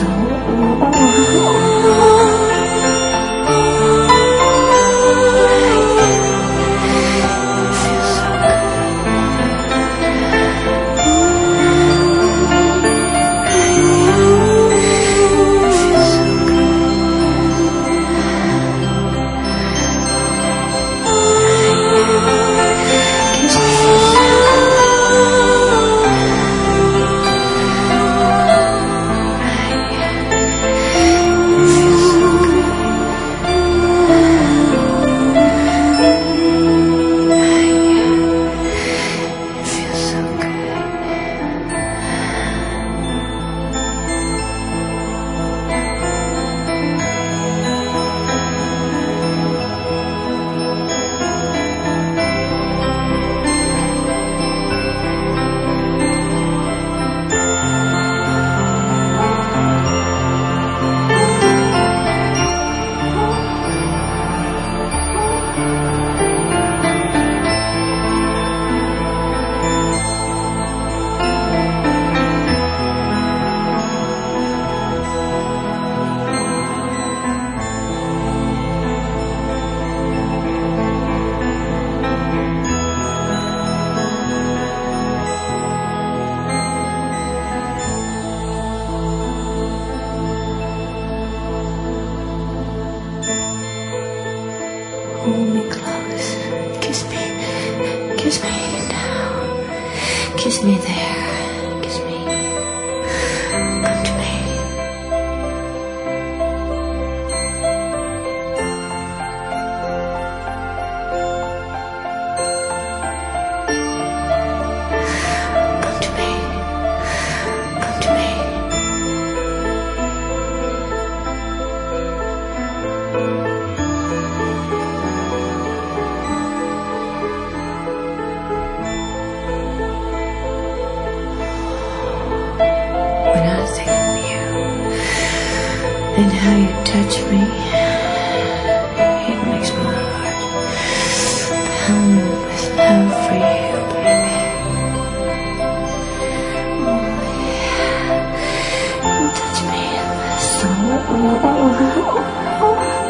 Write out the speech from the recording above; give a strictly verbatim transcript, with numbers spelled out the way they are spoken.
Hold me close, kiss me, kiss me now, kiss me there, kiss me, come to me. Come to me, come to me. When I think of you and how you touch me, it makes my heart pound with love for you, baby. Oh yeah, you touch me in my soul.